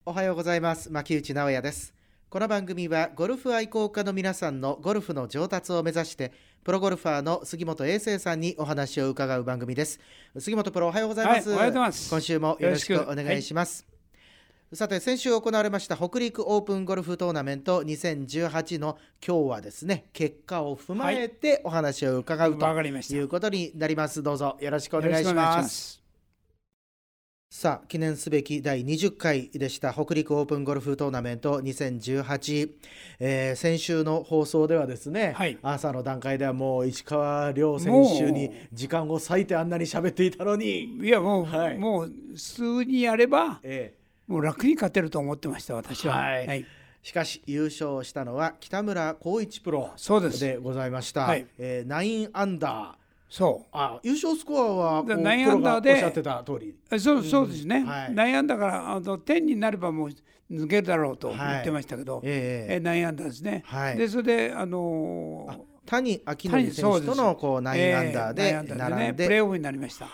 おはようございます。牧内直也です。この番組はゴルフ愛好家の皆さんのゴルフの上達を目指してプロゴルファーの杉本英生さんにお話を伺う番組です。杉本プロ、おはようございます。 おはようございます。 今週もよろしくお願いします。さて、先週行われました北陸オープンゴルフトーナメント2018の今日はですね、結果を踏まえてお話を伺うということになります。どうぞよろしくお願いします。さあ、記念すべき第20回でした北陸オープンゴルフトーナメント2018、先週の放送ではですね、朝の段階ではもう石川遼選手に時間を割いてあんなに喋っていたのに、 いやもう、もう数にやれば、もう楽に勝てると思ってました、私は。 しかし優勝したのは北村光一プロでございました。9アンダー、優勝スコアはプロがおっしゃってた通り、 そうですね、9アンダーから10になればもう抜けるだろうと言ってましたけど、9アンダーですね。でそれで谷晃典選手との9アンダーで並んでプレーオフになりました。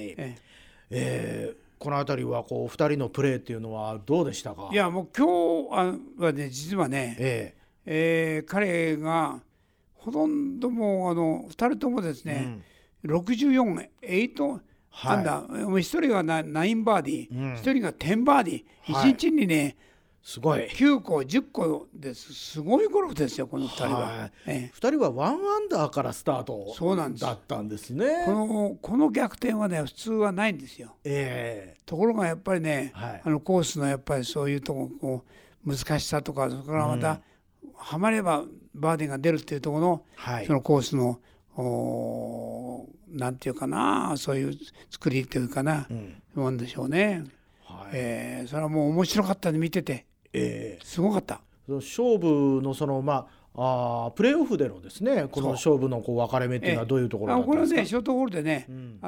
このあたりは2人のプレーっていうのはどうでしたか？ いやもう今日はね、実はね、彼がほとんどもう2人ともですね、64、8アンダー、1人が9バーディー、1人が10バーディー、1日にね、 すごい 9個10個です。すごいゴルフですよ、この2人は。 2人は1アンダーからスタートだったんですね。 この逆転はね、普通はないんですよ。ところがやっぱりね、コースのやっぱりそういうとこ難しさとか、それからまたはまればバーディーが出るっていうところの、そのコースのなんていうかな、そういう作りというかな、なんでしょうね。それはもう面白かったで見てて、すごかった。 勝負のプレーオフでのですね、この勝負の分かれ目っていうのはどういうところだったんですか？ これはね、ショートホールでね、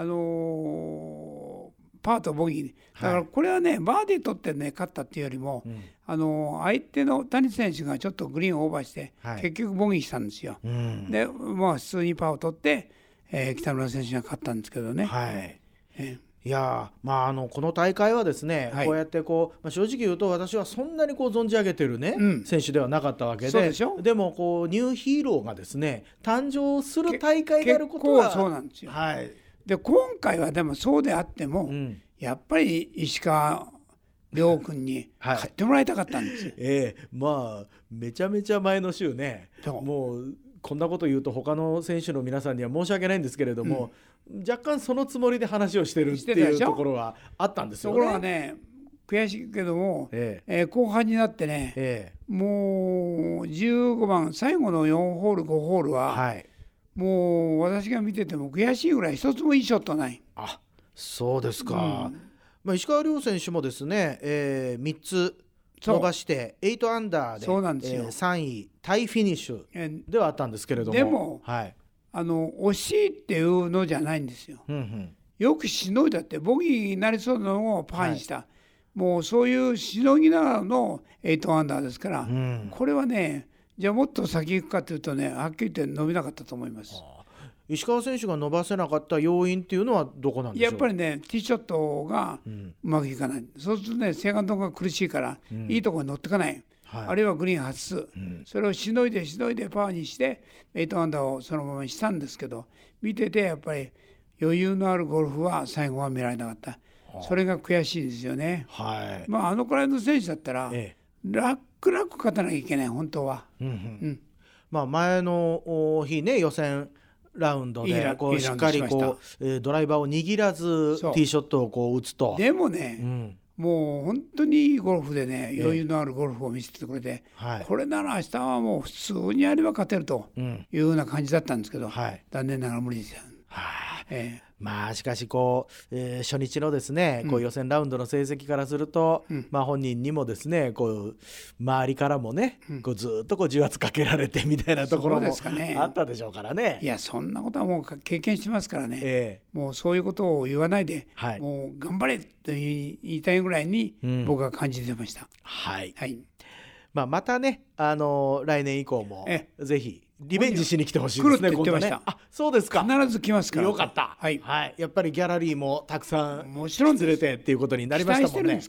パーとボギーだからこれはね、バーディー取ってね勝ったっていうよりも、相手の谷選手がちょっとグリーンをオーバーして、結局ボギーしたんですよ。で普通にパーを取って、北村選手が勝ったんですけどね。 いやこの大会はですね、こうやって正直言うと私はそんなに存じ上げてるね、選手ではなかったわけで、でもニューヒーローがですね誕生する大会であることは結構そうなんですよ。で今回はでもそうであっても、やっぱり石川遼君に勝ってもらいたかったんですよ。 めちゃめちゃ前の週ね、もうこんなこと言うと他の選手の皆さんには申し訳ないんですけれども、若干そのつもりで話をしてるっていうところはあったんですよね。 ところがね、悔しいけども、後半になってね、もう15番最後の4ホール5ホールは、もう私が見てても悔しいぐらい一つもいいショットない。 そうですか。石川遼選手もですね、3つ伸ばして8アンダーで3位タイフィニッシュではあったんですけれども、 でも、惜しいっていうのじゃないんですよ。よくしのいだって、ボギーになりそうなのをパーにした、もうそういうしのぎながらの8アンダーですから、これはね、じゃあもっと先行くかというとね、はっきり言って伸びなかったと思います。 石川選手が伸ばせなかった要因っていうのはどこなんでしょう？ やっぱりね、ティーショットがうまくいかない、そうするとね、セカンドが苦しいから、いいところに乗ってかない、あるいはグリーン外す、それをしのいでパーにして8アンダーをそのままにしたんですけど、見ててやっぱり余裕のあるゴルフは最後は見られなかった。それが悔しいですよね。あのくらいの選手だったら、楽々勝たなきゃいけない、本当は。 前の日ね、予選ラウンドでしっかりドライバーを握らずティーショットを打つと。 でもね、もう本当にいいゴルフでね、余裕のあるゴルフを見せてくれて、これなら明日はもう普通にやれば勝てるというような感じだったんですけど、残念ながら無理ですよ。 しかし初日のですね、予選ラウンドの成績からすると、本人にもですね周りからもね、ずっと重圧かけられてみたいなところもあったでしょうからね。 いや、そんなことはもう経験してますからね、もうそういうことを言わないで、もう頑張れと言いたいぐらいに僕は感じてました。 またね、来年以降もぜひリベンジしに来てほしいですね。 来るって言ってました。 そうですか。 必ず来ますから。 よかった。やっぱりギャラリーもたくさんもちろん連れてっていうことになりましたもんね。 期待してるんですか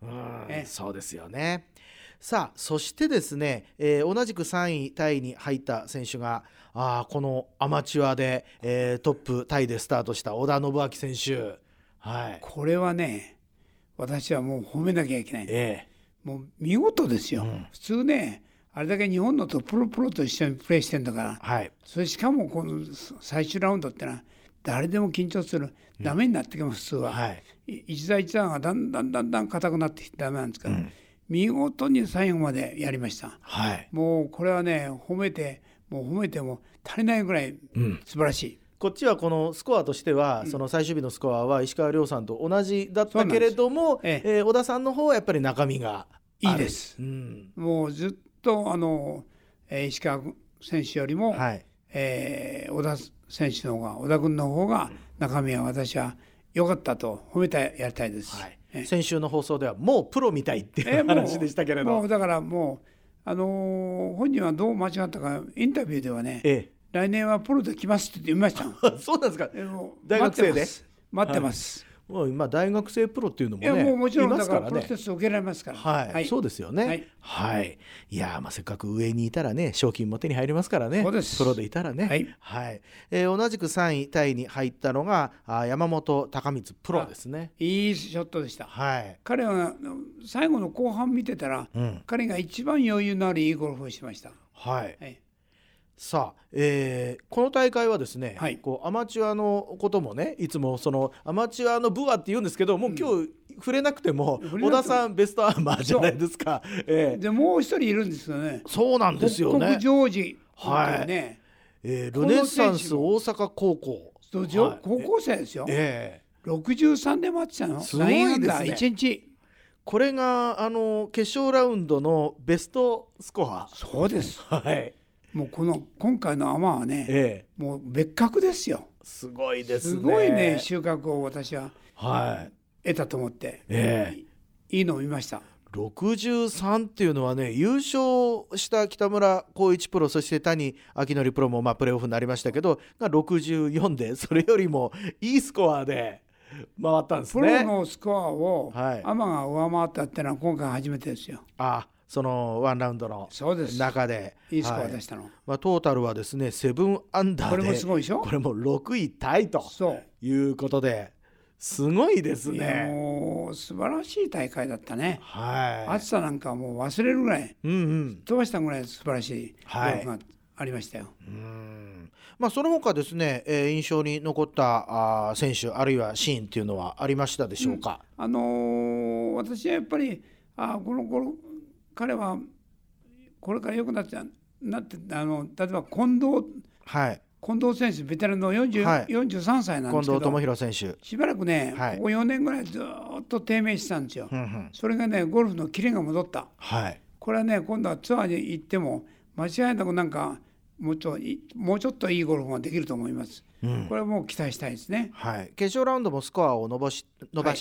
そうですよね。さあそしてですね、同じく3位タイに入った選手がこのアマチュアで、トップタイでスタートした織田信明選手、 これはね私はもう褒めなきゃいけない、もう見事ですよ、普通ねあれだけ日本のとプロと一緒にプレーしてんだから、それしかもこの最終ラウンドってのは誰でも緊張する、ダメになってきます普通は、一打一打がだんだん硬くなってきてダメなんですけど、見事に最後までやりました、もうこれはね褒めても足りないぐらい素晴らしい、 こっちはこのスコアとしては、その最終日のスコアは石川遼さんと同じだったけれども、小田さんの方はやっぱり中身がいいです、もうずっと石川選手よりも、小田選手の方が小田君の方が中身は私は良かったと褒めてやりたいです、 先週の放送ではもうプロみたいっていう話でしたけれど、 もうだからもう本人はどう間違ったかインタビューではね、来年はプロで来ますって言いましたそうなんですか。大学生で待ってます、 もう今大学生プロっていうのもね、 もうもちろんだからプロセスを受けられますから、 そうですよね、いやせっかく上にいたらね賞金も手に入りますからね、 そうです、 プロでいたらね、同じく3位タイに入ったのが山本貴光プロですね。 いいショットでした、彼は最後の後半見てたら、彼が一番余裕のあるいいゴルフをしました。 さあ、この大会はですね、こうアマチュアのこともねいつもそのアマチュアの部はって言うんですけど、もう今日触れなくても、小田さんベストアーマーじゃないですか。 でもう一人いるんですよね。 そうなんですよね。 北ジョージね、 ルネッサンス大阪高校、 高校生ですよ、63で待ってたの。 すごいですね。 1日これが決勝ラウンドのベストスコア。 そうです、もう今回のアマはね、もう別格ですよ。 すごいですね。 すごいね収穫を私は、得たと思って、いいのを見ました。 63っていうのはね、優勝した北村光一プロ、そして谷明則プロもプレーオフになりましたけどが64で、それよりもいいスコアで回ったんですね。 プロのスコアをアマが上回ったっていうのは今回初めてですよ。 そのワンラウンドの中でいいスコア出したの、 トータルはですね7アンダーで、 これもすごいでしょ。 これも6位タイということで、すごいですね。 もう素晴らしい大会だったね。暑さなんかもう忘れるぐらい、飛ばしたぐらい素晴らしいゴルフがありましたよ。 その他ですね、印象に残った選手あるいはシーンっていうのはありましたでしょうか。 私はやっぱり彼はこれから良くなって例えば近藤選手、ベテランの43歳なんですけど、 近藤智弘選手しばらくね、ここ4年ぐらいずっと低迷してたんですよ、それがねゴルフのキレが戻った、これはね今度はツアーに行っても間違いなくなんかもうちょっといいゴルフができると思います、これはもう期待したいですね。 決勝ラウンドもスコアを伸ばして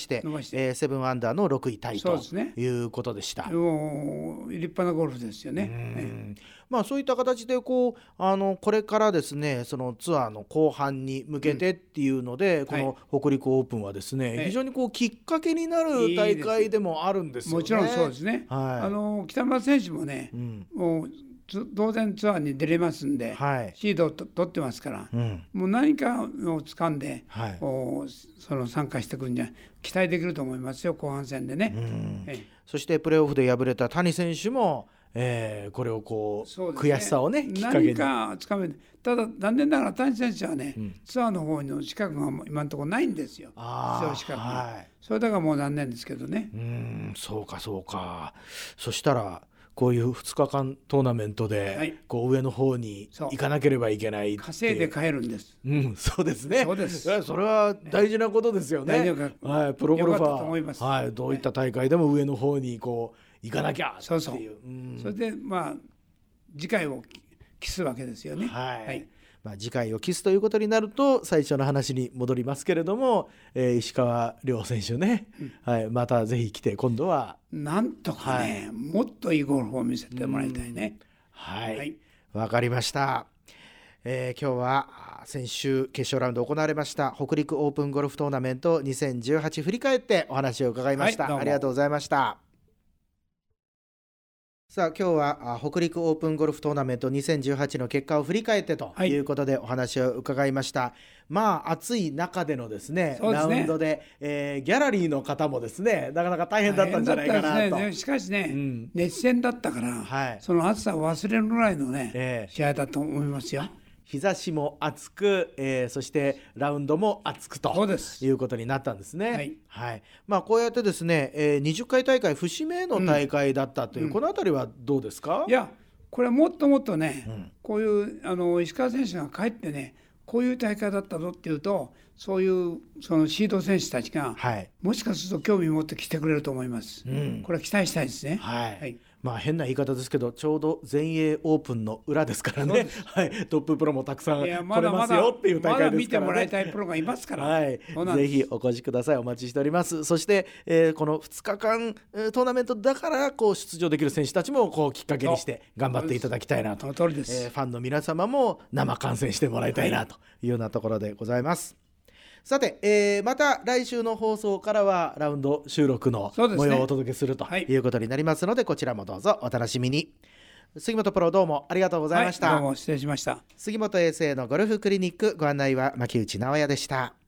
7アンダーの6位タイということでした。 もう立派なゴルフですよね。 そういった形でこれからですねそのツアーの後半に向けてっていうので、この北陸オープンはですね、非常にきっかけになる大会でもあるんですよね。 もちろんそうですね、北村選手もね、もう当然ツアーに出れますんで、シードを取ってますから、もう何かを掴んで、その参加してくるんじゃ期待できると思いますよ、後半戦でね。 そしてプレーオフで敗れた谷選手も、これを悔しさをねきっかけに何か掴めて、ただ残念ながら谷選手はね、ツアーの方の資格が今のところないんですよ、出場資格が、それだからもう残念ですけどね。 そうか。そしたらこういう2日間トーナメントで上の方に行かなければいけないって稼いで帰るんです。 そうですね。 そうです。 それは大事なことですよね。プロゴルファー、どういった大会でも上の方に行かなきゃっていう。 それで次回を期すわけですよね。 次回を期すということになると最初の話に戻りますけれども、石川遼選手ね、またぜひ来て今度はなんとかね、もっといいゴルフを見せてもらいたいね。 わかりました。今日は先週決勝ラウンド行われました北陸オープンゴルフトーナメント2018振り返ってお話を伺いました。ありがとうございました。 さあ今日は北陸オープンゴルフトーナメント2018の結果を振り返ってということでお話を伺いました、まあ暑い中でのですねラウンドで、ギャラリーの方もですねなかなか大変だったんじゃないかなと、 しかしね、熱戦だったから、その暑さを忘れるぐらいのね、試合だと思いますよ。 日差しも暑く、そしてラウンドも暑くということになったんですね。まあ、こうやってですね、20回大会節目の大会だったという、このあたりはどうですか？ いやこれはもっともっとね、こういう石川選手が帰ってねこういう大会だったぞっていうとそういうそのシード選手たちが、もしかすると興味を持って来てくれると思います、これは期待したいですね。 まあ変な言い方ですけどちょうど全英オープンの裏ですからね、トッププロもたくさん来れますよっていう大会ですからね。まだ見てもらいたいプロがいますから、 ぜひお越しください。お待ちしております。そして、この2日間トーナメントだからこう出場できる選手たちもこうきっかけにして頑張っていただきたいなと、ファンの皆様も生観戦してもらいたいなというようなところでございます。さて、また来週の放送からはラウンド収録の模様をお届けするということになりますので、こちらもどうぞお楽しみに。杉本プロどうもありがとうございました。 どうも失礼しました。 杉本衛星のゴルフクリニックご案内は牧内直哉でした。